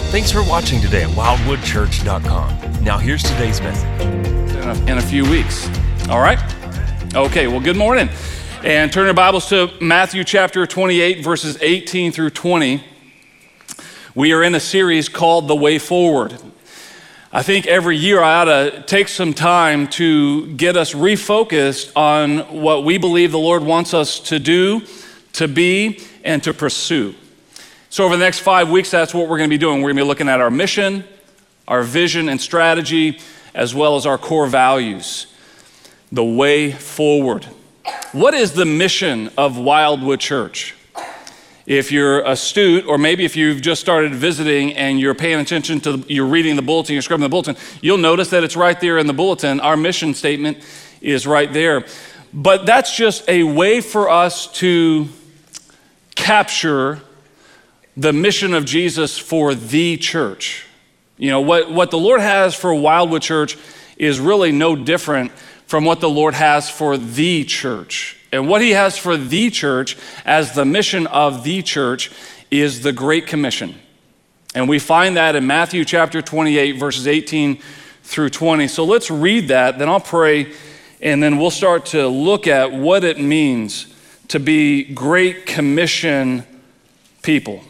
Thanks for watching today at wildwoodchurch.com. Now here's today's message. In a few weeks. All right? Okay, well, good morning. And turn your Bibles to Matthew chapter 28, verses 18 through 20. We are in a series called The Way Forward. I think every year I ought to take some time to get us refocused on what we believe the Lord wants us to do, to be, and to pursue. So over the next 5 weeks, that's what we're going to be doing. We're going to be looking at our mission, our vision and strategy, as well as our core values. The way forward. What is the mission of Wildwood Church? If you're astute, or maybe if you've just started visiting and you're paying attention to, you're reading the bulletin, you're scrubbing the bulletin, you'll notice that it's right there in the bulletin. Our mission statement is right there. But that's just a way for us to capture the mission of Jesus for the church. You know, what the Lord has for Wildwood Church is really no different from what the Lord has for the church. And what he has for the church as the mission of the church is the Great Commission. And we find that in Matthew chapter 28, verses 18 through 20. So let's read that, then I'll pray, and then we'll start to look at what it means to be Great Commission people.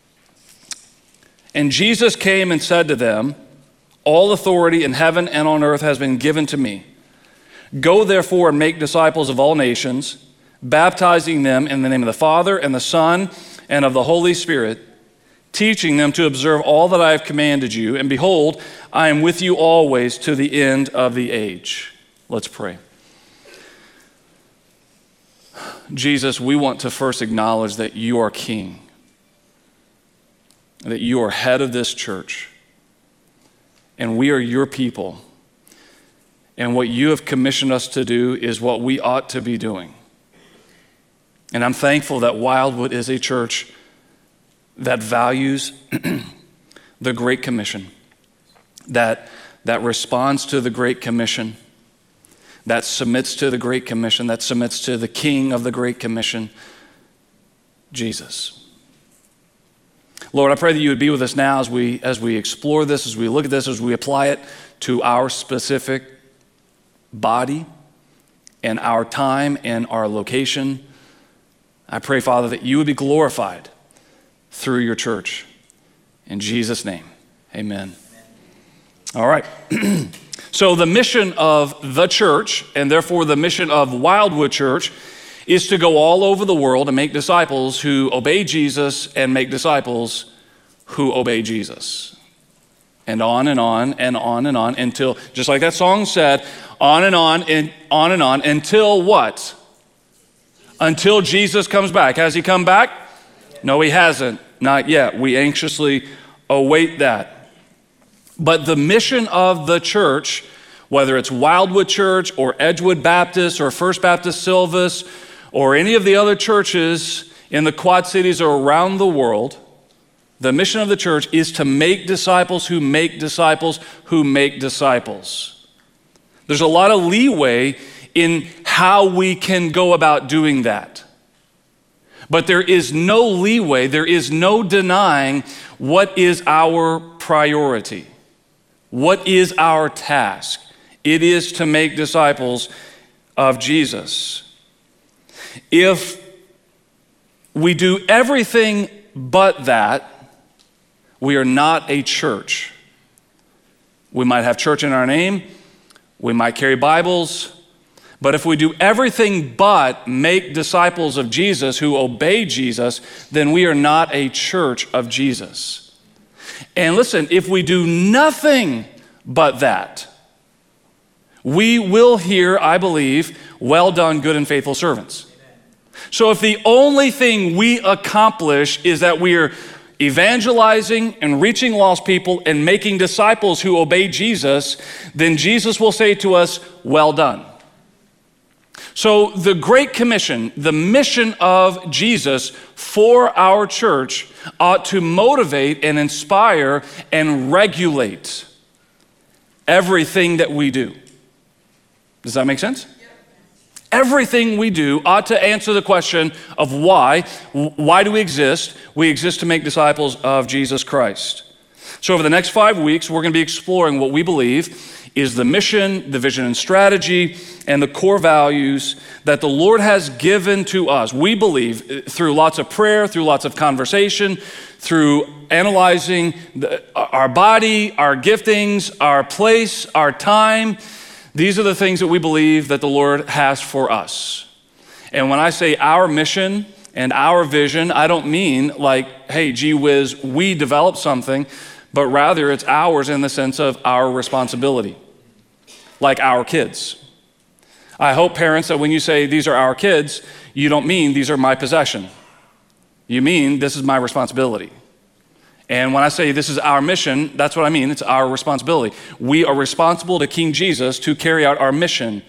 And Jesus came and said to them, "All authority in heaven and on earth has been given to me. Go therefore and make disciples of all nations, baptizing them in the name of the Father and the Son and of the Holy Spirit, teaching them to observe all that I have commanded you. And behold, I am with you always to the end of the age." Let's pray. Jesus, we want to first acknowledge that you are King, that you are head of this church, and we are your people. And what you have commissioned us to do is what we ought to be doing. And I'm thankful that Wildwood is a church that values the Great Commission, that responds to the Great Commission, that submits to the Great Commission, that submits to the King of the Great Commission, Jesus. Lord, I pray that you would be with us now as we explore this, as we look at this, as we apply it to our specific body and our time and our location. I pray, Father, that you would be glorified through your church. In Jesus' name, amen. All right. So the mission of the church, and therefore the mission of Wildwood Church, is to go all over the world and make disciples who obey Jesus and make disciples who obey Jesus. And on and on and on and on until, just like that song said, on and on and on until what? Until Jesus comes back. Has he come back? No, he hasn't. Not yet. We anxiously await that. But the mission of the church, whether it's Wildwood Church or Edgewood Baptist or First Baptist Silvis or any of the other churches in the Quad Cities or around the world, the mission of the church is to make disciples who make disciples who make disciples. There's a lot of leeway in how we can go about doing that. But there is no leeway, there is no denying what is our priority. What is our task? It is to make disciples of Jesus. If we do everything but that, we are not a church. We might have church in our name, we might carry Bibles, but if we do everything but make disciples of Jesus who obey Jesus, then we are not a church of Jesus. And listen, if we do nothing but that, we will hear, I believe, "Well done, good and faithful servants." So if the only thing we accomplish is that we are evangelizing and reaching lost people and making disciples who obey Jesus, then Jesus will say to us, "Well done." So the Great Commission, the mission of Jesus for our church, ought to motivate and inspire and regulate everything that we do. Does that make sense? Everything we do ought to answer the question of why. Why do we exist? We exist to make disciples of Jesus Christ. So over the next 5 weeks, we're going to be exploring what we believe is the mission, the vision and strategy, and the core values that the Lord has given to us. We believe through lots of prayer, through lots of conversation, through analyzing our body, our giftings, our place, our time. These are the things that we believe that the Lord has for us. And when I say our mission and our vision, I don't mean like, hey, gee whiz, we developed something, but rather it's ours in the sense of our responsibility, like our kids. I hope, parents, that when you say these are our kids, you don't mean these are my possession. You mean this is my responsibility. And when I say this is our mission, that's what I mean. It's our responsibility. We are responsible to King Jesus to carry out our mission.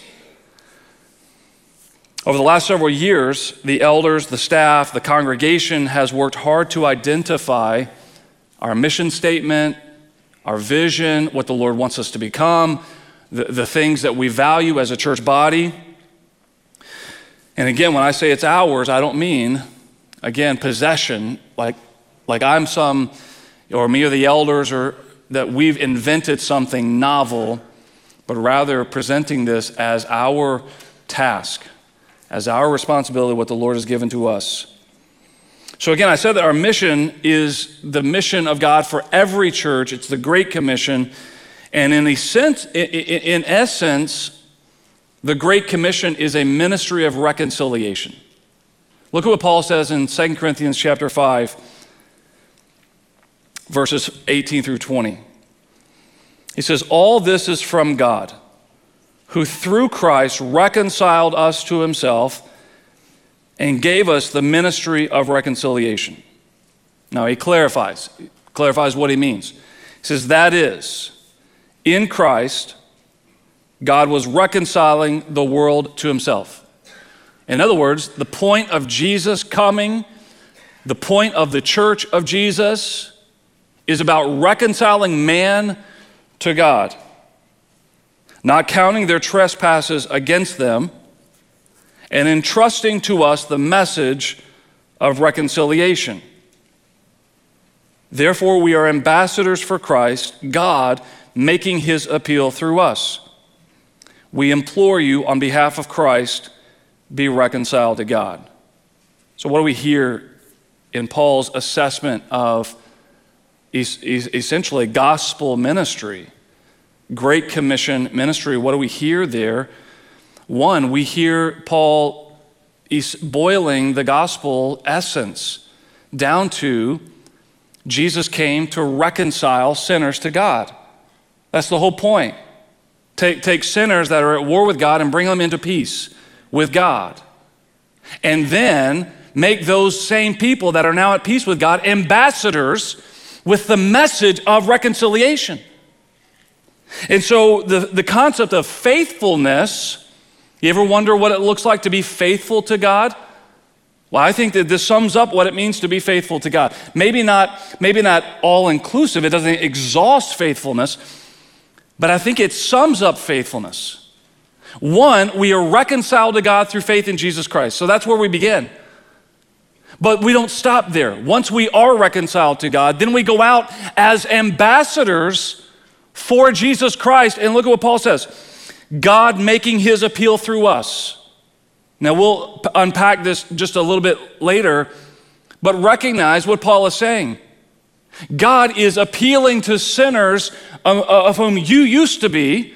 Over the last several years, the elders, the staff, the congregation has worked hard to identify our mission statement, our vision, what the Lord wants us to become, the things that we value as a church body. And again, when I say it's ours, I don't mean, again, possession, like I'm some, or me or the elders, or that we've invented something novel, but rather presenting this as our task, as our responsibility, what the Lord has given to us. So again, I said that our mission is the mission of God for every church. It's the Great Commission. And in essence, the Great Commission is a ministry of reconciliation. Look at what Paul says in 2 Corinthians chapter 5, verses 18 through 20. He says, all this is from God, who through Christ reconciled us to himself and gave us the ministry of reconciliation. Now he clarifies what he means. He says, that is, in Christ, God was reconciling the world to himself. In other words, the point of Jesus coming, the point of the church of Jesus is about reconciling man to God, not counting their trespasses against them, and entrusting to us the message of reconciliation. Therefore, we are ambassadors for Christ, God making his appeal through us. We implore you on behalf of Christ, be reconciled to God. So what do we hear in Paul's assessment of essentially gospel ministry, Great Commission ministry? What do we hear there? One, we hear Paul boiling the gospel essence down to Jesus came to reconcile sinners to God. That's the whole point. Take sinners that are at war with God and bring them into peace with God. And then make those same people that are now at peace with God ambassadors with the message of reconciliation. And so the concept of faithfulness, you ever wonder what it looks like to be faithful to God? Well, I think that this sums up what it means to be faithful to God. Maybe not all-inclusive. It doesn't exhaust faithfulness, but I think it sums up faithfulness. One, we are reconciled to God through faith in Jesus Christ. So that's where we begin. But we don't stop there. Once we are reconciled to God, then we go out as ambassadors for Jesus Christ. And look at what Paul says. God making his appeal through us. Now we'll unpack this just a little bit later, but recognize what Paul is saying. God is appealing to sinners of whom you used to be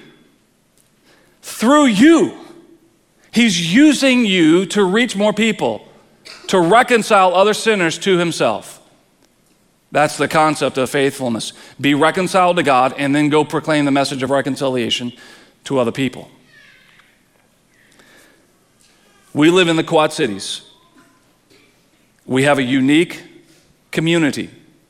through you. He's using you to reach more people, to reconcile other sinners to himself. That's the concept of faithfulness. Be reconciled to God and then go proclaim the message of reconciliation to other people. We live in the Quad Cities. We have a unique community.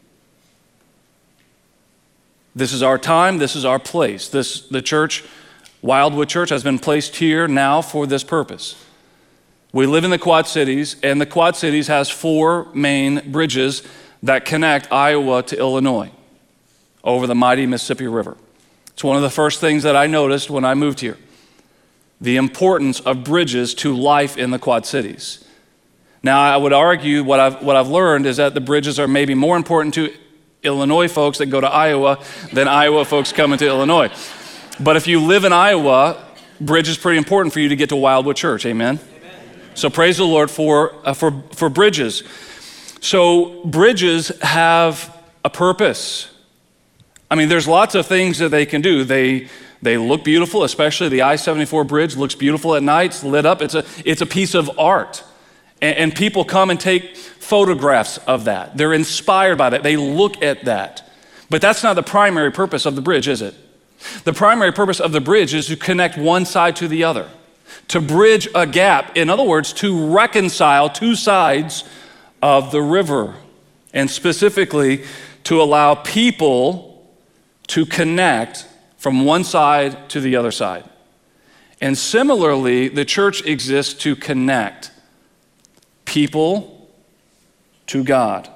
This is our time, this is our place. The church, Wildwood Church, has been placed here now for this purpose. We live in the Quad Cities, and the Quad Cities has 4 main bridges that connect Iowa to Illinois over the mighty Mississippi River. It's one of the first things that I noticed when I moved here, the importance of bridges to life in the Quad Cities. Now, I would argue what I've learned is that the bridges are maybe more important to Illinois folks that go to Iowa than Iowa folks coming to Illinois. But if you live in Iowa, Bridge is pretty important for you to get to Wildwood Church, amen? So praise the Lord for bridges. So bridges have a purpose. I mean, there's lots of things that they can do. They look beautiful, especially the I-74 bridge looks beautiful at night. It's lit up. It's a piece of art. And people come and take photographs of that. They're inspired by that. They look at that. But that's not the primary purpose of the bridge, is it? The primary purpose of the bridge is to connect one side to the other, to bridge a gap. In other words, to reconcile two sides of the river, and specifically to allow people to connect from one side to the other side. And similarly, the church exists to connect people to God,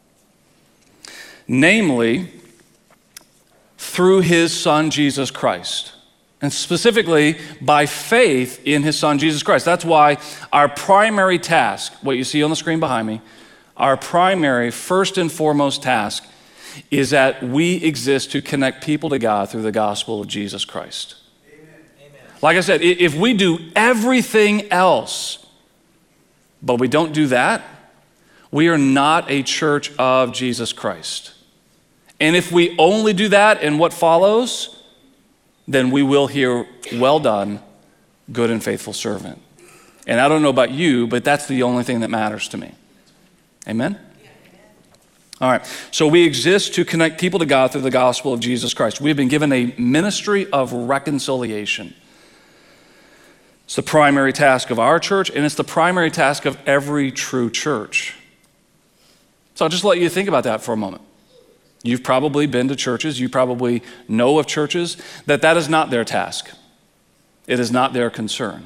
namely through his Son, Jesus Christ, and specifically by faith in his Son, Jesus Christ. That's why our primary task, what you see on the screen behind me, our primary, first and foremost task is that we exist to connect people to God through the gospel of Jesus Christ. Amen. Like I said, if we do everything else, but we don't do that, we are not a church of Jesus Christ. And if we only do that and what follows, then we will hear, well done, good and faithful servant. And I don't know about you, but that's the only thing that matters to me. Amen? All right, so we exist to connect people to God through the gospel of Jesus Christ. We've been given a ministry of reconciliation. It's the primary task of our church, and it's the primary task of every true church. So I'll just let you think about that for a moment. You've probably been to churches, you probably know of churches, that is not their task. It is not their concern.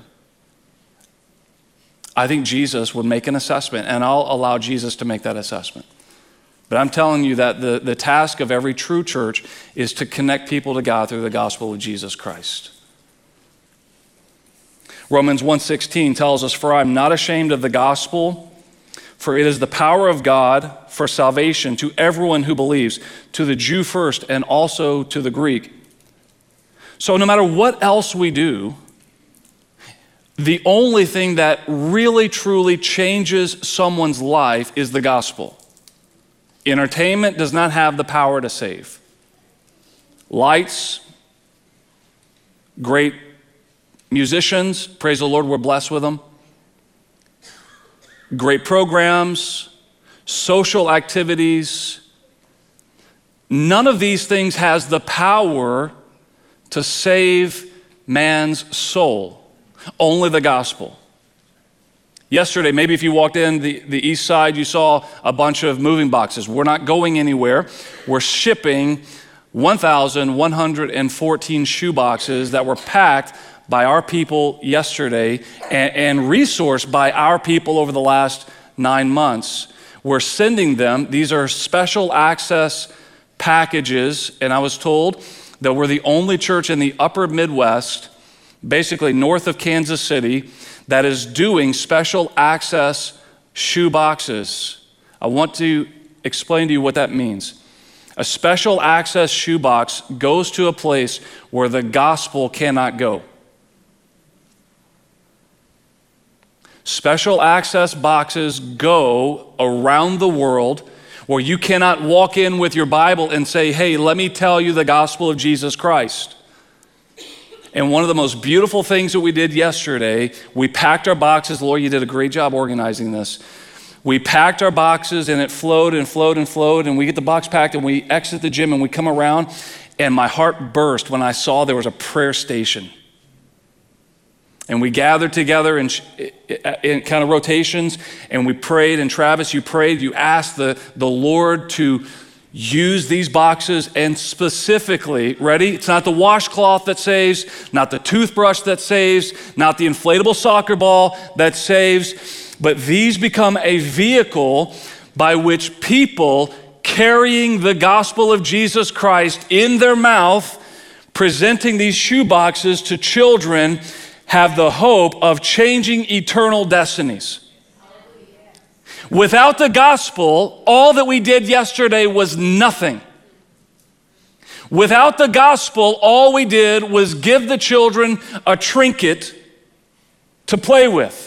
I think Jesus would make an assessment, and I'll allow Jesus to make that assessment. But I'm telling you that the task of every true church is to connect people to God through the gospel of Jesus Christ. Romans 1:16 tells us, "For I am not ashamed of the gospel, for it is the power of God for salvation to everyone who believes, to the Jew first and also to the Greek." So no matter what else we do, the only thing that really truly changes someone's life is the gospel. Entertainment does not have the power to save. Lights, great musicians, praise the Lord, we're blessed with them. Great programs, social activities. None of these things has the power to save man's soul. Only the gospel. Yesterday, maybe if you walked in the east side, you saw a bunch of moving boxes. We're not going anywhere. We're shipping 1,114 shoe boxes that were packed by our people yesterday and resourced by our people over the last 9 months. We're sending them. These are special access packages, and I was told that we're the only church in the upper Midwest, basically north of Kansas City, that is doing special access shoe boxes. I want to explain to you what that means. A special access shoe box goes to a place where the gospel cannot go. Special access boxes go around the world where you cannot walk in with your Bible and say, "Hey, let me tell you the gospel of Jesus Christ." And one of the most beautiful things that we did yesterday, we packed our boxes. Lord, you did a great job organizing this. We packed our boxes and it flowed and flowed and flowed, and we get the box packed and we exit the gym and we come around, and my heart burst when I saw there was a prayer station. And we gathered together in kind of rotations, and we prayed. And Travis, you prayed, you asked the Lord to use these boxes, and specifically, ready? It's not the washcloth that saves, not the toothbrush that saves, not the inflatable soccer ball that saves, but these become a vehicle by which people carrying the gospel of Jesus Christ in their mouth, presenting these shoe boxes to children, have the hope of changing eternal destinies. Without the gospel, all that we did yesterday was nothing. Without the gospel, all we did was give the children a trinket to play with.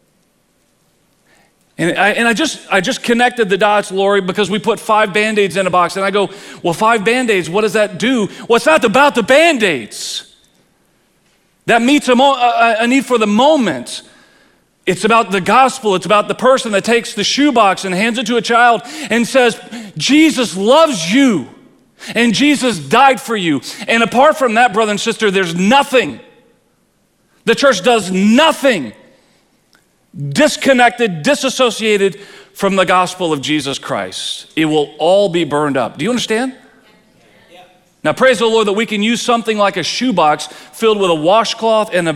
And I just connected the dots, Lori, because we put 5 Band-Aids in a box. And I go, well, 5 Band-Aids, what does that do? Well, it's not about the Band-Aids. That meets a need for the moment. It's about the gospel. It's about the person that takes the shoebox and hands it to a child and says, Jesus loves you. And Jesus died for you. And apart from that, brother and sister, there's nothing. The church does nothing disconnected, disassociated from the gospel of Jesus Christ. It will all be burned up. Do you understand? Yeah. Now, praise the Lord that we can use something like a shoebox filled with a washcloth and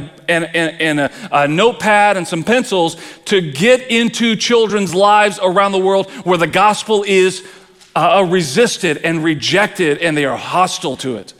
a notepad and some pencils to get into children's lives around the world where the gospel is resisted and rejected and they are hostile to it.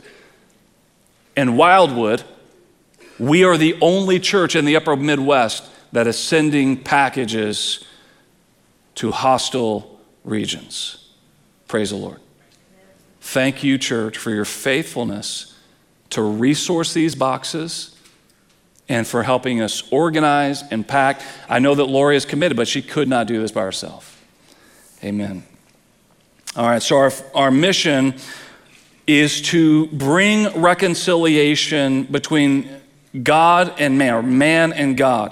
In Wildwood, we are the only church in the upper Midwest that is sending packages to hostile regions. Praise the Lord. Thank you, church, for your faithfulness to resource these boxes and for helping us organize and pack. I know that Lori is committed, but she could not do this by herself. Amen. All right, so our mission is to bring reconciliation between God and man, or man and God.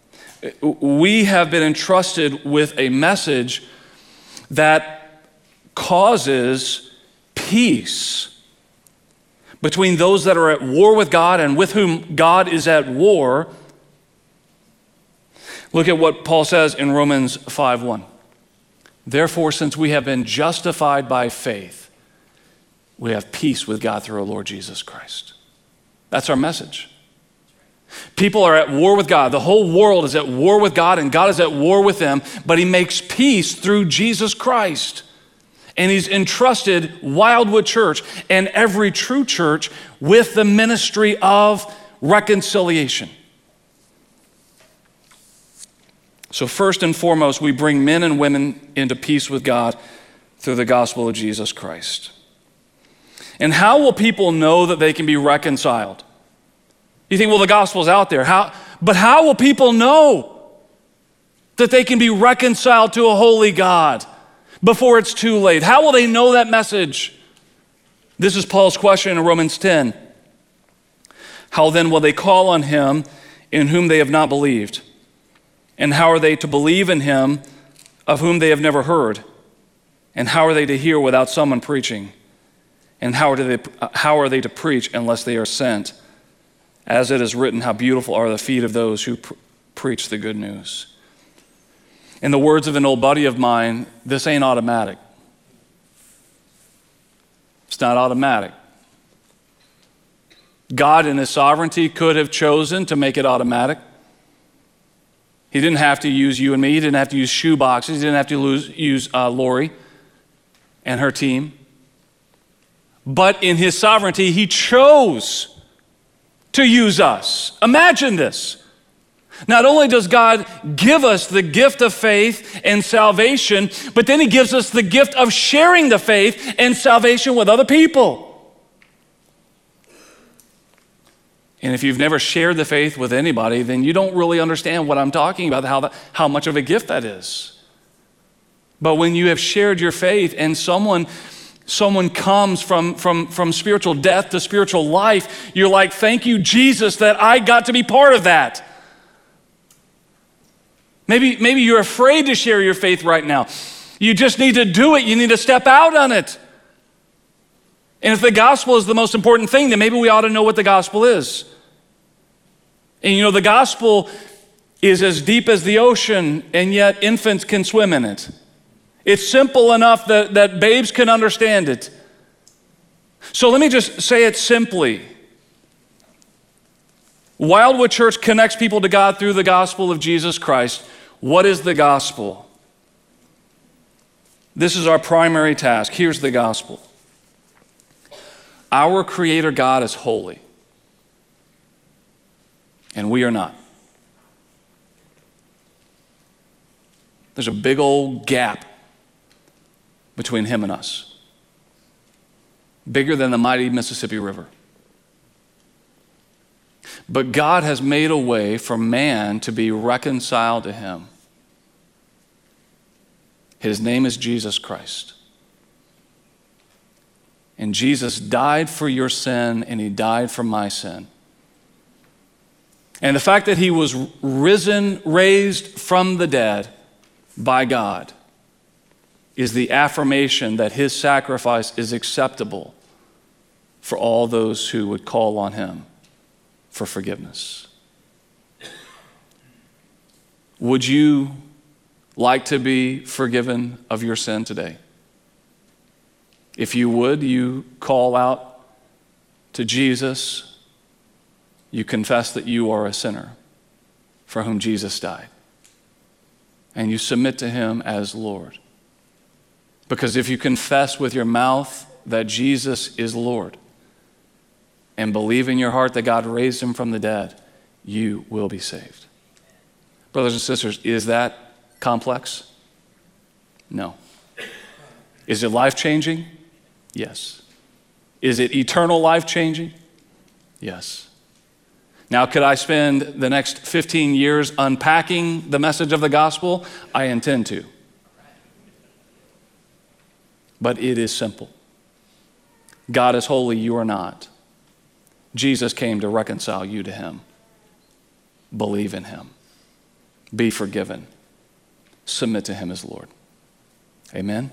We have been entrusted with a message that causes peace between those that are at war with God and with whom God is at war. Look at what Paul says in Romans 5:1. Therefore, since we have been justified by faith, we have peace with God through our Lord Jesus Christ. That's our message. People are at war with God. The whole world is at war with God, and God is at war with them, but he makes peace through Jesus Christ. And he's entrusted Wildwood Church and every true church with the ministry of reconciliation. So first and foremost, we bring men and women into peace with God through the gospel of Jesus Christ. And how will people know that they can be reconciled? You think, well, the gospel's out there. But how will people know that they can be reconciled to a holy God before it's too late? How will they know that message? This is Paul's question in Romans 10. How then will they call on him in whom they have not believed? And how are they to believe in him of whom they have never heard? And how are they to hear without someone preaching? And how are they to preach unless they are sent? As it is written, how beautiful are the feet of those who preach the good news. In the words of an old buddy of mine, this ain't automatic. It's not automatic. God in his sovereignty could have chosen to make it automatic. He didn't have to use you and me. He didn't have to use shoe boxes. He didn't have to use Lori and her team. But in his sovereignty, he chose to use us. Imagine this. Not only does God give us the gift of faith and salvation, but then he gives us the gift of sharing the faith and salvation with other people. And if you've never shared the faith with anybody, then you don't really understand what I'm talking about, how much of a gift that is. But when you have shared your faith and someone comes from spiritual death to spiritual life, you're like, thank you, Jesus, that I got to be part of that. Maybe you're afraid to share your faith right now. You just need to do it. You need to step out on it. And if the gospel is the most important thing, then maybe we ought to know what the gospel is. And you know, the gospel is as deep as the ocean, and yet infants can swim in it. It's simple enough that babes can understand it. So let me just say it simply. Wildwood Church connects people to God through the gospel of Jesus Christ. What is the gospel? This is our primary task. Here's the gospel. Our Creator God is holy, and we are not. There's a big old gap between him and us. Bigger than the mighty Mississippi River. But God has made a way for man to be reconciled to him. His name is Jesus Christ. And Jesus died for your sin, and he died for my sin. And the fact that he was raised from the dead by God is the affirmation that his sacrifice is acceptable for all those who would call on him for forgiveness. Would you like to be forgiven of your sin today? If you would, you call out to Jesus. You confess that you are a sinner for whom Jesus died. And you submit to him as Lord. Because if you confess with your mouth that Jesus is Lord and believe in your heart that God raised him from the dead, you will be saved. Brothers and sisters, is that complex? No. Is it life-changing? Yes. Is it eternal life-changing? Yes. Now, could I spend the next 15 years unpacking the message of the gospel? I intend to. But it is simple. God is holy, you are not. Jesus came to reconcile you to him. Believe in him. Be forgiven. Submit to him as Lord. Amen?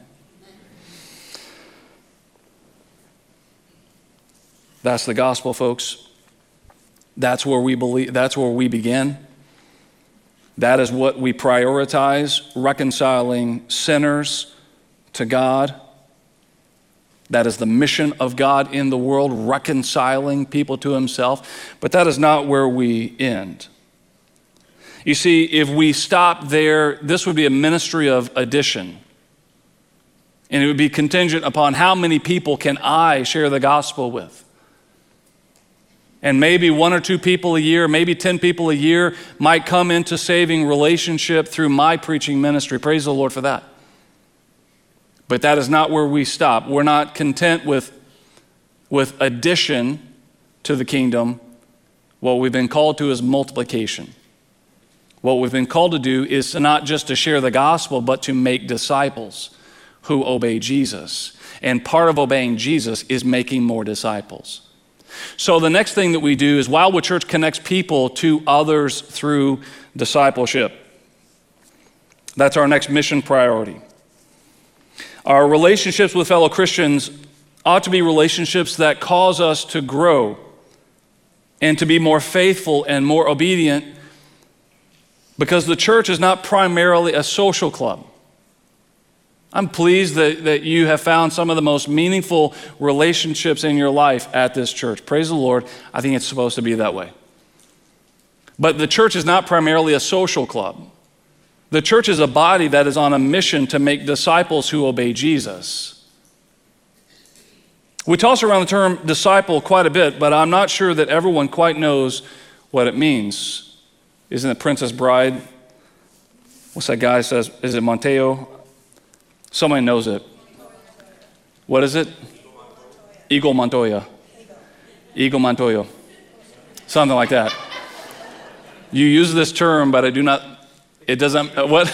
That's the gospel, folks. That's where we believe, that's where we begin. That is what we prioritize, reconciling sinners to God. That is the mission of God in the world, reconciling people to himself. But that is not where we end. You see, if we stop there, this would be a ministry of addition. And it would be contingent upon how many people can I share the gospel with. And maybe 1 or 2 people a year, maybe 10 people a year might come into saving relationship through my preaching ministry. Praise the Lord for that. But that is not where we stop. We're not content with addition to the kingdom. What we've been called to is multiplication. What we've been called to do is not just to share the gospel, but to make disciples who obey Jesus. And part of obeying Jesus is making more disciples. So the next thing that we do is Wildwood Church connects people to others through discipleship. That's our next mission priority. Our relationships with fellow Christians ought to be relationships that cause us to grow and to be more faithful and more obedient, because the church is not primarily a social club. I'm pleased that you have found some of the most meaningful relationships in your life at this church. Praise the Lord. I think it's supposed to be that way. But the church is not primarily a social club. The church is a body that is on a mission to make disciples who obey Jesus. We toss around the term disciple quite a bit, but I'm not sure that everyone quite knows what it means. Isn't it Princess Bride? What's that guy says? Is it Monteo? Somebody knows it. What is it? Eagle Montoya. Eagle Montoya. Something like that. You use this term, but I do not, it doesn't, what?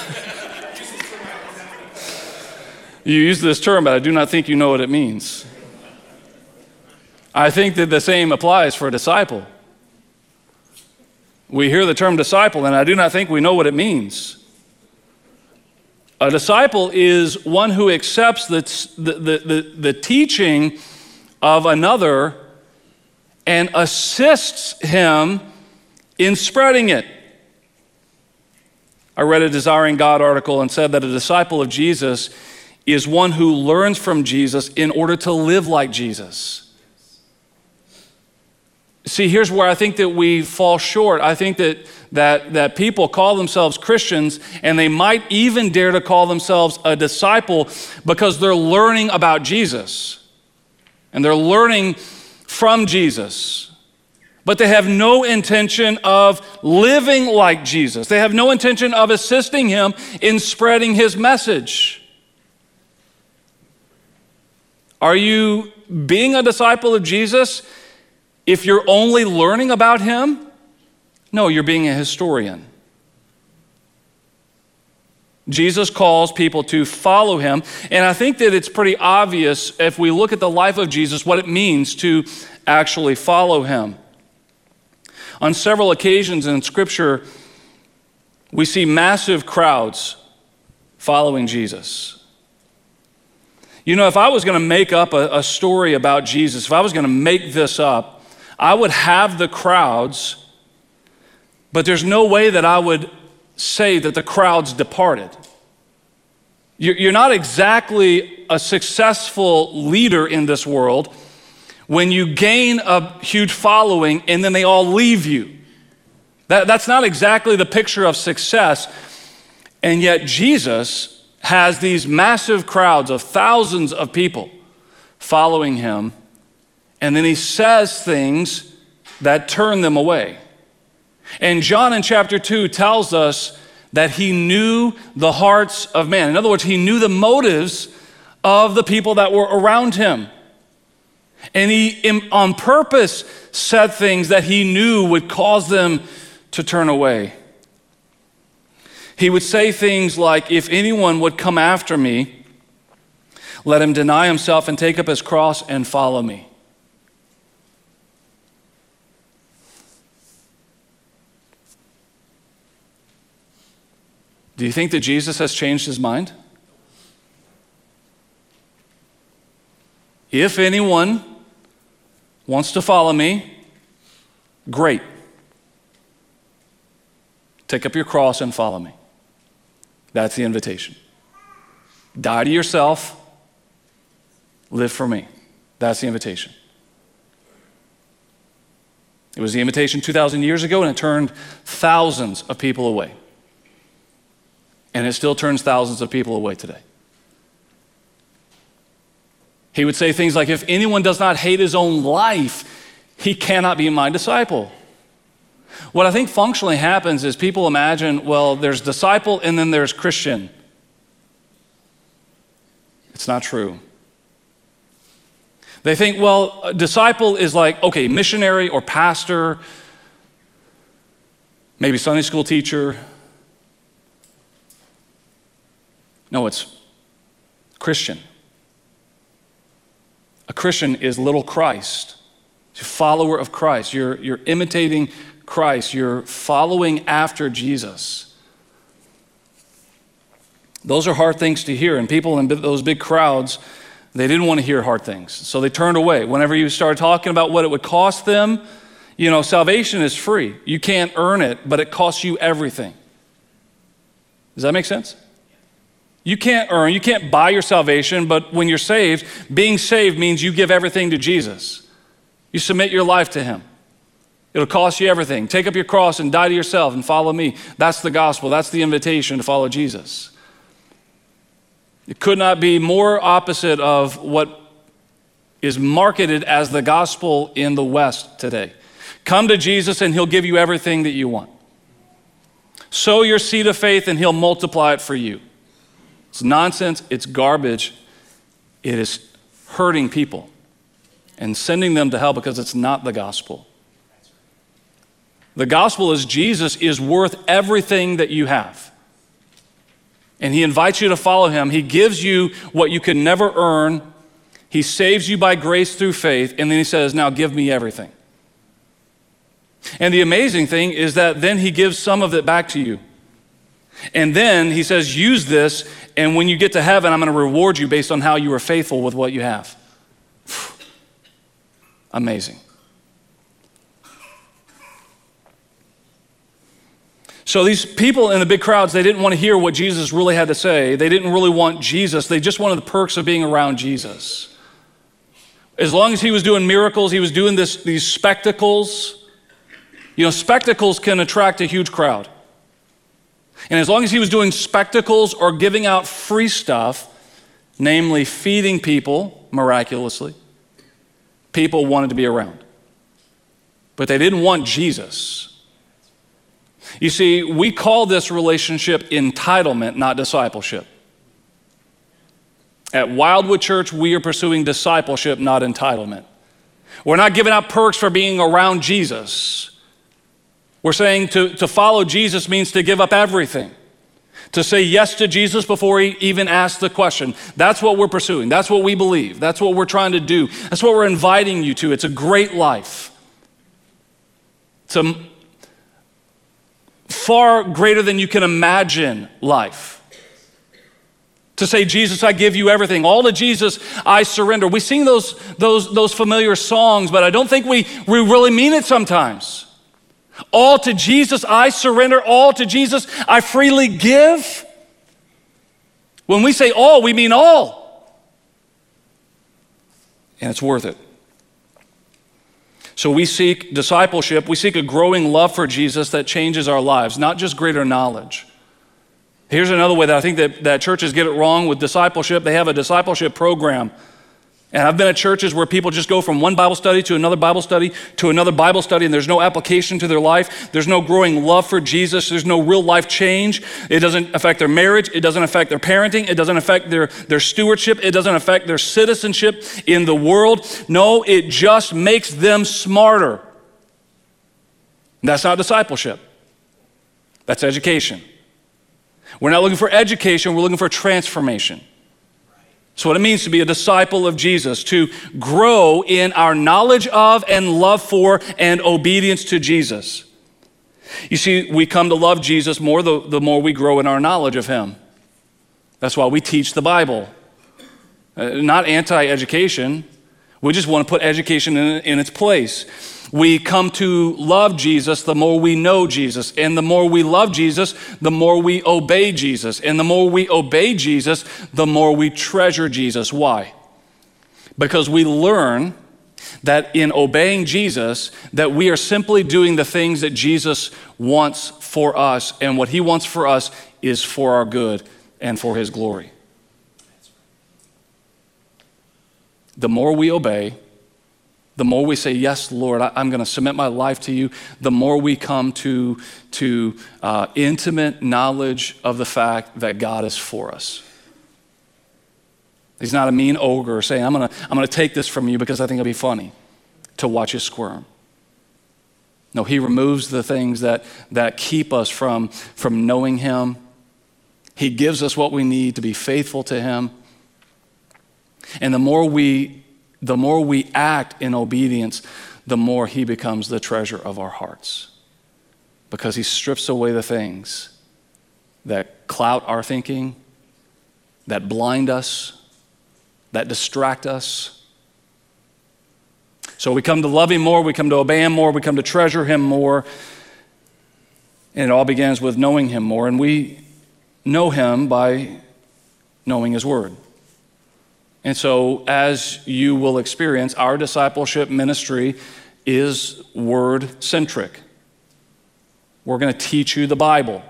You use this term, but I do not think you know what it means. I think that the same applies for a disciple. We hear the term disciple, and I do not think we know what it means. A disciple is one who accepts the teaching of another and assists him in spreading it. I read a Desiring God article and said that a disciple of Jesus is one who learns from Jesus in order to live like Jesus. See, here's where I think that we fall short. I think that people call themselves Christians, and they might even dare to call themselves a disciple because they're learning about Jesus. And they're learning from Jesus. but they have no intention of living like Jesus. They have no intention of assisting him in spreading his message. Are you being a disciple of Jesus if you're only learning about him? No, you're being a historian. Jesus calls people to follow him, and I think that it's pretty obvious if we look at the life of Jesus what it means to actually follow him. On several occasions in Scripture, we see massive crowds following Jesus. You know, if I was going to make up a story about Jesus, if I was going to make this up, I would have the crowds, but there's no way that I would say that the crowds departed. You're not exactly a successful leader in this world when you gain a huge following and then they all leave you. That's not exactly the picture of success. And yet Jesus has these massive crowds of thousands of people following him, and then he says things that turn them away. And John in chapter 2 tells us that he knew the hearts of man. In other words, he knew the motives of the people that were around him. And he, on purpose, said things that he knew would cause them to turn away. He would say things like, if anyone would come after me, let him deny himself and take up his cross and follow me. Do you think that Jesus has changed his mind? If anyone wants to follow me, great. Take up your cross and follow me. That's the invitation. Die to yourself, live for me. That's the invitation. It was the invitation 2,000 years ago, and it turned thousands of people away. And it still turns thousands of people away today. He would say things like, if anyone does not hate his own life, he cannot be my disciple. What I think functionally happens is people imagine, well, there's disciple and then there's Christian. It's not true. They think, well, a disciple is like, okay, missionary or pastor, maybe Sunday school teacher. No, it's Christian. A Christian is little Christ. It's a follower of Christ. You're imitating Christ. You're following after Jesus. Those are hard things to hear, and people in those big crowds, they didn't want to hear hard things, so they turned away. Whenever you started talking about what it would cost them, you know, salvation is free. You can't earn it, but it costs you everything. Does that make sense? You can't buy your salvation, but when you're saved, being saved means you give everything to Jesus. You submit your life to him. It'll cost you everything. Take up your cross and die to yourself and follow me. That's the gospel. That's the invitation to follow Jesus. It could not be more opposite of what is marketed as the gospel in the West today. Come to Jesus and he'll give you everything that you want. Sow your seed of faith and he'll multiply it for you. It's nonsense, it's garbage, it is hurting people and sending them to hell because it's not the gospel. The gospel is Jesus is worth everything that you have. And he invites you to follow him. He gives you what you can never earn. He saves you by grace through faith, and then he says, now give me everything. And the amazing thing is that then he gives some of it back to you. And then he says, use this, and when you get to heaven, I'm going to reward you based on how you were faithful with what you have. Amazing. So these people in the big crowds, they didn't want to hear what Jesus really had to say. They didn't really want Jesus. They just wanted the perks of being around Jesus. As long as he was doing miracles, he was doing these spectacles. You know, spectacles can attract a huge crowd. And as long as he was doing spectacles or giving out free stuff, namely feeding people miraculously, people wanted to be around. but they didn't want Jesus. You see, we call this relationship entitlement, not discipleship. At Wildwood Church, we are pursuing discipleship, not entitlement. We're not giving out perks for being around Jesus. We're saying to follow Jesus means to give up everything. To say yes to Jesus before he even asks the question. That's what we're pursuing. That's what we believe. That's what we're trying to do. That's what we're inviting you to. It's a great life. It's a far greater than you can imagine life. To say, Jesus, I give you everything. All to Jesus, I surrender. We sing those familiar songs, but I don't think we really mean it sometimes. All to Jesus, I surrender. All to Jesus, I freely give. When we say all, we mean all. And it's worth it. So we seek discipleship. We seek a growing love for Jesus that changes our lives, not just greater knowledge. Here's another way that I think that churches get it wrong with discipleship. They have a discipleship program. And I've been at churches where people just go from one Bible study to another Bible study to another Bible study, and there's no application to their life. There's no growing love for Jesus. There's no real life change. It doesn't affect their marriage. It doesn't affect their parenting. It doesn't affect their stewardship. It doesn't affect their citizenship in the world. No, it just makes them smarter. That's not discipleship. That's education. We're not looking for education. We're looking for transformation. So what it means to be a disciple of Jesus, to grow in our knowledge of and love for and obedience to Jesus. You see, we come to love Jesus more the more we grow in our knowledge of him. That's why we teach the Bible. Not anti-education. We just want to put education in its place. We come to love Jesus the more we know Jesus. And the more we love Jesus, the more we obey Jesus. And the more we obey Jesus, the more we treasure Jesus. Why? Because we learn that in obeying Jesus, that we are simply doing the things that Jesus wants for us. And what he wants for us is for our good and for his glory. The more we obey, the more we say, yes, Lord, I'm going to submit my life to you, the more we come to intimate knowledge of the fact that God is for us. He's not a mean ogre saying, I'm going to take this from you because I think it'll be funny to watch you squirm. No, he removes the things that keep us from knowing him. He gives us what we need to be faithful to him. And the more we act in obedience, the more he becomes the treasure of our hearts. Because he strips away the things that cloud our thinking, that blind us, that distract us. So we come to love him more, we come to obey him more, we come to treasure him more. And it all begins with knowing him more. And we know him by knowing his word. And so, as you will experience, our discipleship ministry is word-centric. We're going to teach you the Bible,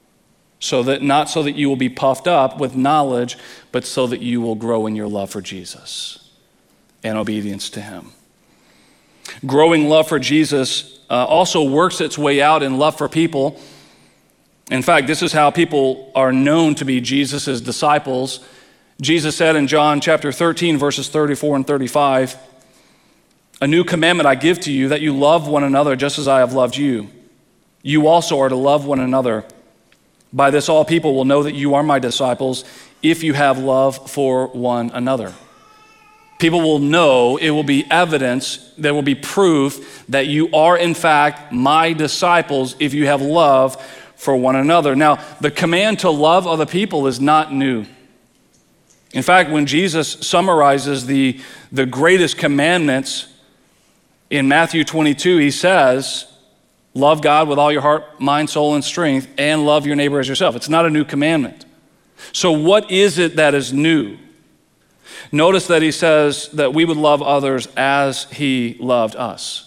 not so that you will be puffed up with knowledge, but so that you will grow in your love for Jesus and obedience to him. Growing love for Jesus also works its way out in love for people. In fact, this is how people are known to be Jesus' disciples. Jesus said in John chapter 13, verses 34 and 35, "A new commandment I give to you, that you love one another just as I have loved you. You also are to love one another. By this all people will know that you are my disciples, if you have love for one another." People will know, it will be evidence, there will be proof that you are in fact my disciples if you have love for one another. Now, the command to love other people is not new. In fact, when Jesus summarizes the greatest commandments in Matthew 22, he says, love God with all your heart, mind, soul, and strength, and love your neighbor as yourself. It's not a new commandment. So what is it that is new? Notice that he says that we would love others as he loved us.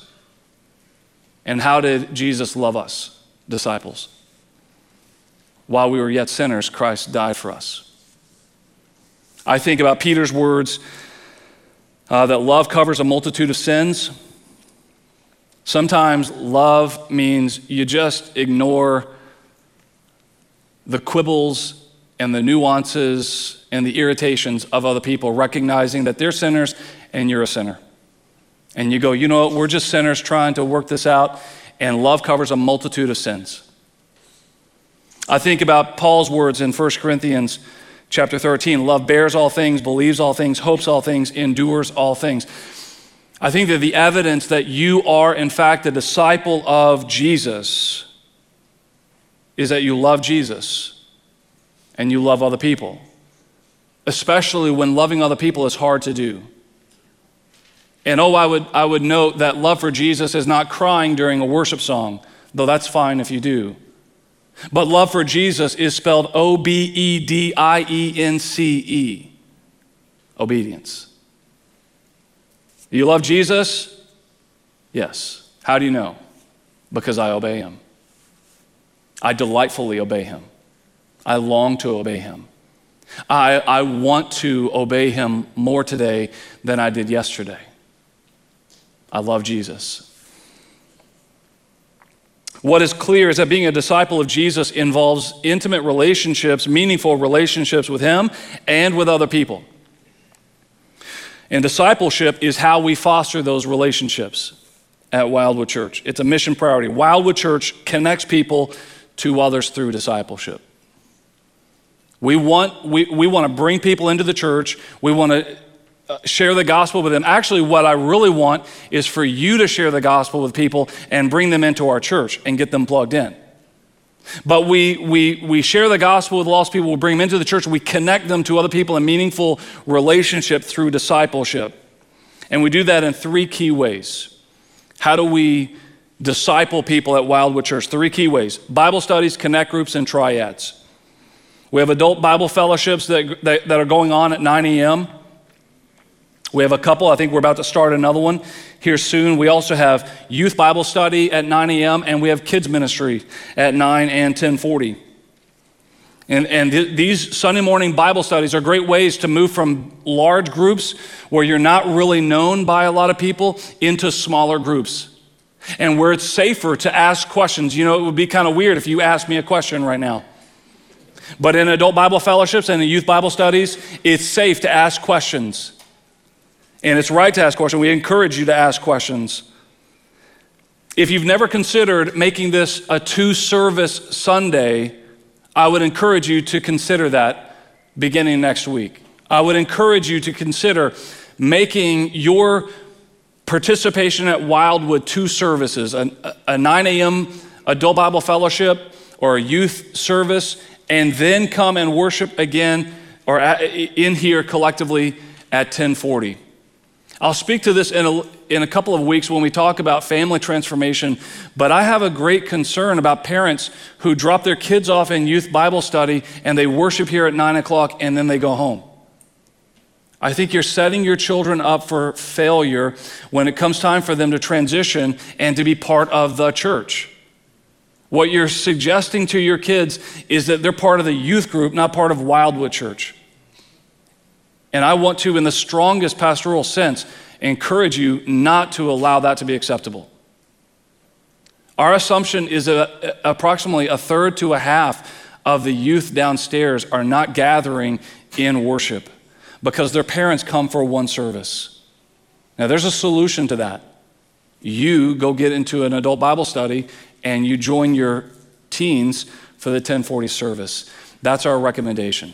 And how did Jesus love us, disciples? While we were yet sinners, Christ died for us. I think about Peter's words that love covers a multitude of sins. Sometimes love means you just ignore the quibbles and the nuances and the irritations of other people, recognizing that they're sinners and you're a sinner. And you go, you know what, we're just sinners trying to work this out, and love covers a multitude of sins. I think about Paul's words in 1 Corinthians chapter 13, love bears all things, believes all things, hopes all things, endures all things. I think that the evidence that you are, in fact, a disciple of Jesus is that you love Jesus and you love other people, especially when loving other people is hard to do. And I would note that love for Jesus is not crying during a worship song, though that's fine if you do. But love for Jesus is spelled Obedience. Obedience. You love Jesus? Yes. How do you know? Because I obey him. I delightfully obey him. I long to obey him. I want to obey him more today than I did yesterday. I love Jesus. What is clear is that being a disciple of Jesus involves intimate relationships, meaningful relationships with him and with other people. And discipleship is how we foster those relationships at Wildwood Church. It's a mission priority. Wildwood Church connects people to others through discipleship. We want to bring people into the church. We want to share the gospel with them. Actually, what I really want is for you to share the gospel with people and bring them into our church and get them plugged in. But we share the gospel with lost people, we bring them into the church, we connect them to other people in meaningful relationship through discipleship. And we do that in three key ways. How do we disciple people at Wildwood Church? Three key ways: Bible studies, connect groups, and triads. We have adult Bible fellowships that are going on at 9 a.m. We have a couple. I think we're about to start another one here soon. We also have youth Bible study at 9 a.m. and we have kids ministry at 9 and 10:40. And these Sunday morning Bible studies are great ways to move from large groups where you're not really known by a lot of people into smaller groups, and where it's safer to ask questions. You know, it would be kind of weird if you asked me a question right now. But in adult Bible fellowships and the youth Bible studies, it's safe to ask questions. And it's right to ask questions. We encourage you to ask questions. If you've never considered making this a 2-service Sunday, I would encourage you to consider that beginning next week. I would encourage you to consider making your participation at Wildwood 2 services, a 9 a.m. adult Bible fellowship or a youth service, and then come and worship again or in here collectively at 10:40. I'll speak to this in a couple of weeks when we talk about family transformation, but I have a great concern about parents who drop their kids off in youth Bible study and they worship here at 9 o'clock and then they go home. I think you're setting your children up for failure when it comes time for them to transition and to be part of the church. What you're suggesting to your kids is that they're part of the youth group, not part of Wildwood Church. And I want to, in the strongest pastoral sense, encourage you not to allow that to be acceptable. Our assumption is that approximately a third to a half of the youth downstairs are not gathering in worship because their parents come for one service. Now, there's a solution to that. You go get into an adult Bible study and you join your teens for the 10:40 service. That's our recommendation.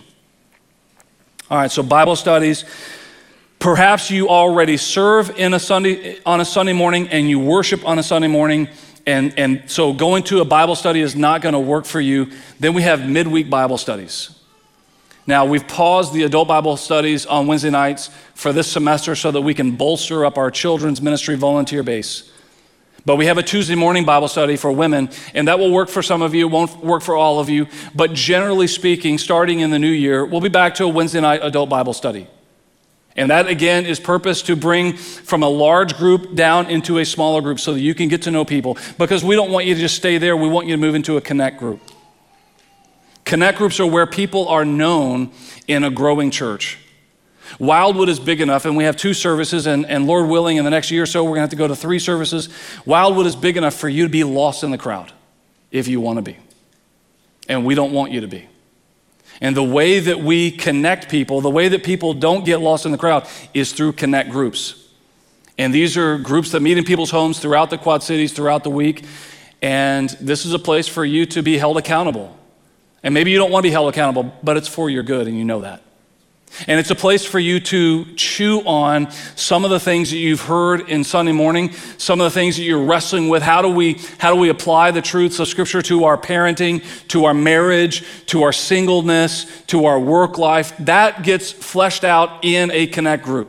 All right, so Bible studies. Perhaps you already serve on a Sunday morning and you worship on a Sunday morning, and so going to a Bible study is not going to work for you. Then we have midweek Bible studies. Now, we've paused the adult Bible studies on Wednesday nights for this semester so that we can bolster up our children's ministry volunteer base. But we have a Tuesday morning Bible study for women, and that will work for some of you, won't work for all of you. But generally speaking, starting in the new year, we'll be back to a Wednesday night adult Bible study. And that, again, is purposed to bring from a large group down into a smaller group so that you can get to know people. Because we don't want you to just stay there. We want you to move into a connect group. Connect groups are where people are known in a growing church. Wildwood is big enough, and we have 2 services, and Lord willing, in the next year or so, we're going to have to go to 3 services. Wildwood is big enough for you to be lost in the crowd if you want to be. And we don't want you to be. And the way that we connect people, the way that people don't get lost in the crowd is through connect groups. And these are groups that meet in people's homes throughout the Quad Cities, throughout the week. And this is a place for you to be held accountable. And maybe you don't want to be held accountable, but it's for your good, and you know that. And it's a place for you to chew on some of the things that you've heard in Sunday morning, some of the things that you're wrestling with. How do we apply the truths of Scripture to our parenting, to our marriage, to our singleness, to our work life? That gets fleshed out in a connect group.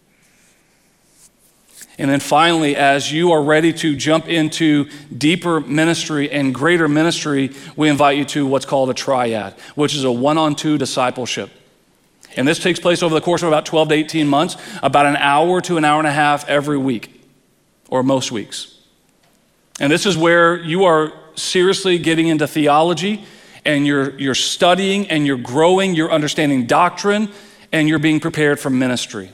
And then finally, as you are ready to jump into deeper ministry and greater ministry, we invite you to what's called a triad, which is a 1-on-2 discipleship. And this takes place over the course of about 12 to 18 months, about an hour to an hour and a half every week, or most weeks. And this is where you are seriously getting into theology, and you're studying, and you're growing, you're understanding doctrine, and you're being prepared for ministry.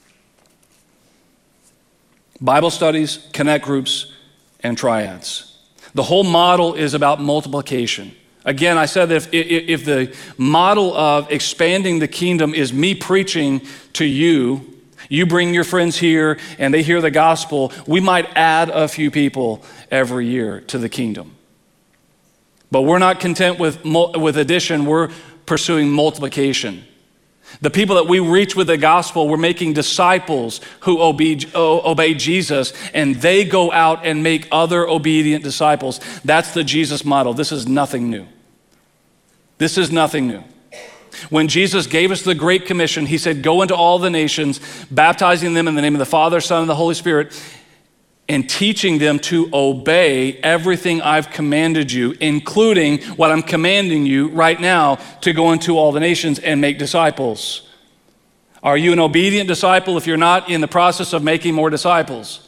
Bible studies, connect groups, and triads. The whole model is about multiplication. Again, I said that if the model of expanding the kingdom is me preaching to you, you bring your friends here and they hear the gospel, we might add a few people every year to the kingdom. But we're not content with addition, we're pursuing multiplication. The people that we reach with the gospel, we're making disciples who obey Jesus, and they go out and make other obedient disciples. That's the Jesus model. This is nothing new. This is nothing new. When Jesus gave us the Great Commission, he said, go into all the nations, baptizing them in the name of the Father, Son, and the Holy Spirit, and teaching them to obey everything I've commanded you, including what I'm commanding you right now, to go into all the nations and make disciples. Are you an obedient disciple if you're not in the process of making more disciples?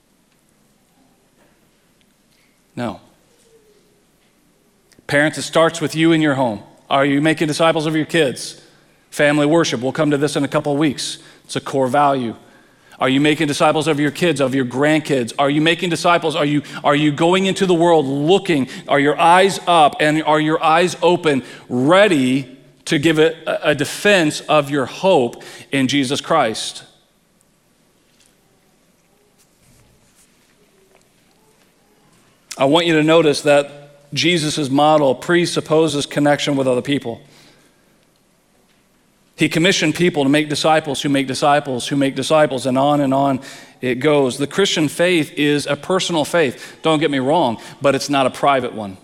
No. Parents, it starts with you in your home. Are you making disciples of your kids? Family worship, we'll come to this in a couple of weeks. It's a core value. Are you making disciples of your kids, of your grandkids? Are you making disciples? Are you going into the world looking? Are your eyes up and are your eyes open, ready to give a defense of your hope in Jesus Christ? I want you to notice that Jesus' model presupposes connection with other people. He commissioned people to make disciples who make disciples who make disciples, and on it goes. The Christian faith is a personal faith. Don't get me wrong, but it's not a private one.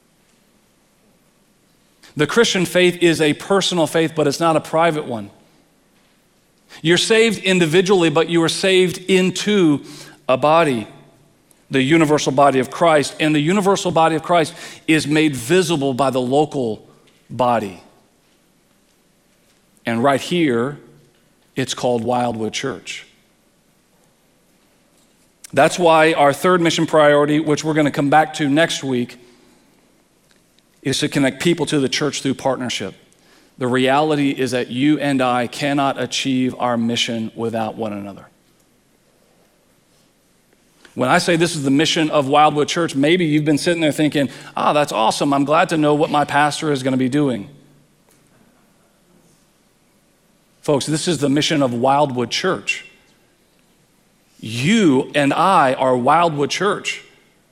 The Christian faith is a personal faith, but it's not a private one. You're saved individually, but you are saved into a body, the universal body of Christ, and the universal body of Christ is made visible by the local body. And right here, it's called Wildwood Church. That's why our third mission priority, which we're going to come back to next week, is to connect people to the church through partnership. The reality is that you and I cannot achieve our mission without one another. When I say this is the mission of Wildwood Church, maybe you've been sitting there thinking, that's awesome. I'm glad to know what my pastor is going to be doing. Folks, this is the mission of Wildwood Church. You and I are Wildwood Church.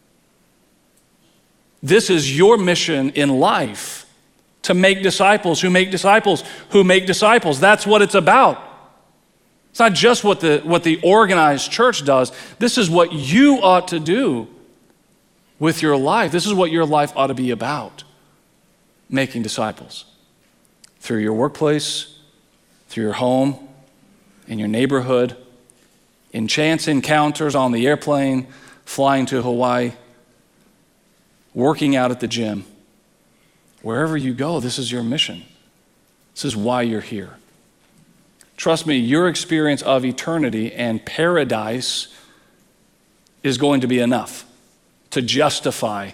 This is your mission in life, to make disciples who make disciples who make disciples. That's what it's about. It's not just what the organized church does. This is what you ought to do with your life. This is what your life ought to be about, making disciples through your workplace, through your home, in your neighborhood, in chance encounters on the airplane, flying to Hawaii, working out at the gym. Wherever you go, this is your mission. This is why you're here. Trust me, your experience of eternity and paradise is going to be enough to justify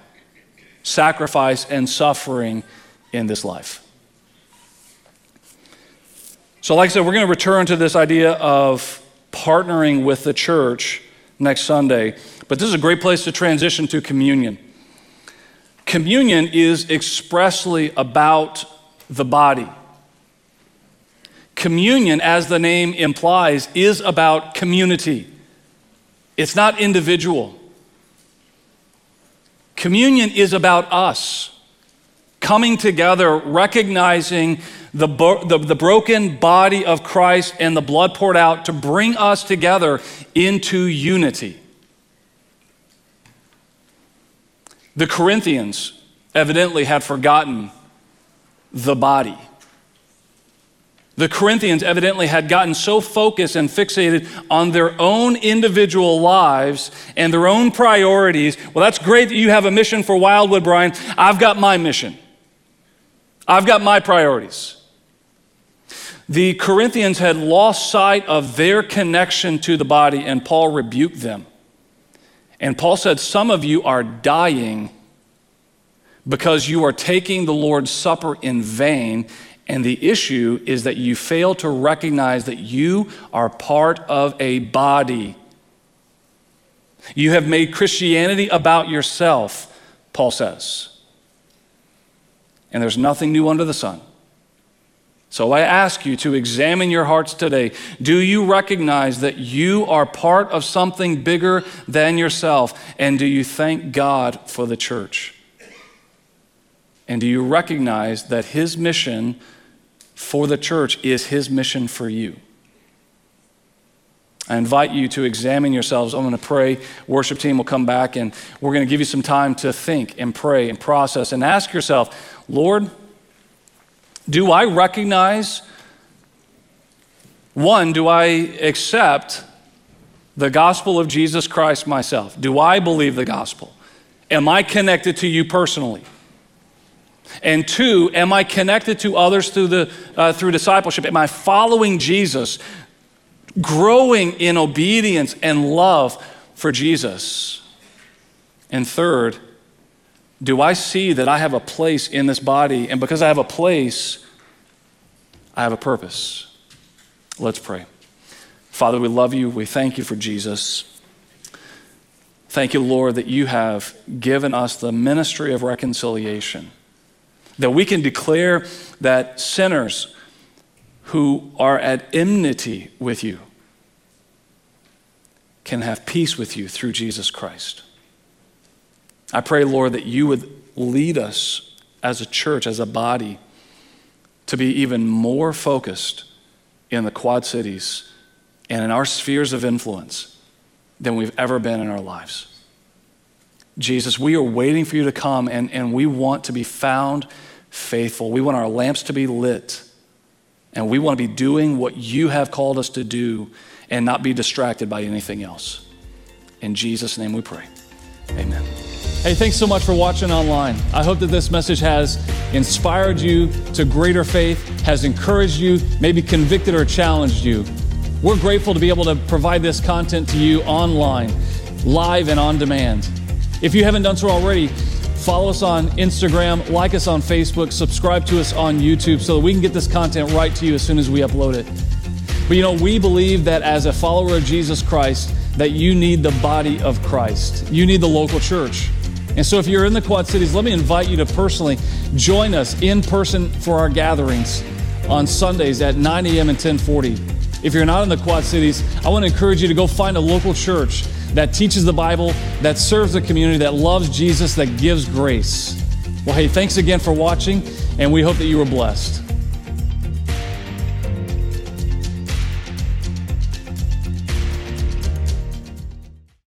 sacrifice and suffering in this life. So like I said, we're going to return to this idea of partnering with the church next Sunday, but this is a great place to transition to communion. Communion is expressly about the body. Communion, as the name implies, is about community. It's not individual. Communion is about us coming together, recognizing the broken body of Christ and the blood poured out to bring us together into unity. The Corinthians evidently had forgotten the body. The Corinthians evidently had gotten so focused and fixated on their own individual lives and their own priorities. Well, that's great that you have a mission for Wildwood, Brian. I've got my mission. I've got my priorities. The Corinthians had lost sight of their connection to the body, and Paul rebuked them. And Paul said, some of you are dying because you are taking the Lord's Supper in vain. And the issue is that you fail to recognize that you are part of a body. You have made Christianity about yourself, Paul says. And there's nothing new under the sun. So I ask you to examine your hearts today. Do you recognize that you are part of something bigger than yourself? And do you thank God for the church? And do you recognize that his mission for the church is his mission for you? I invite you to examine yourselves. I'm going to pray. Worship team will come back, and we're going to give you some time to think and pray and process and ask yourself, Lord, do I recognize, one, do I accept the gospel of Jesus Christ myself? Do I believe the gospel? Am I connected to you personally? And two, am I connected to others through discipleship? Am I following Jesus, growing in obedience and love for Jesus? And third, do I see that I have a place in this body, and because I have a place, I have a purpose? Let's pray. Father, we love you. We thank you for Jesus. Thank you, Lord, that you have given us the ministry of reconciliation, that we can declare that sinners who are at enmity with you can have peace with you through Jesus Christ. I pray, Lord, that you would lead us as a church, as a body, to be even more focused in the Quad Cities and in our spheres of influence than we've ever been in our lives. Jesus, we are waiting for you to come, and we want to be found faithful. We want our lamps to be lit, and we want to be doing what you have called us to do and not be distracted by anything else. In Jesus' name we pray. Amen. Hey, thanks so much for watching online. I hope that this message has inspired you to greater faith, has encouraged you, maybe convicted or challenged you. We're grateful to be able to provide this content to you online, live and on demand. If you haven't done so already, follow us on Instagram, like us on Facebook, subscribe to us on YouTube so that we can get this content right to you as soon as we upload it. But we believe that as a follower of Jesus Christ, that you need the body of Christ. You need the local church. And so if you're in the Quad Cities, let me invite you to personally join us in person for our gatherings on Sundays at 9 a.m. and 10:40. If you're not in the Quad Cities, I want to encourage you to go find a local church that teaches the Bible, that serves the community, that loves Jesus, that gives grace. Well, hey, thanks again for watching, and we hope that you were blessed.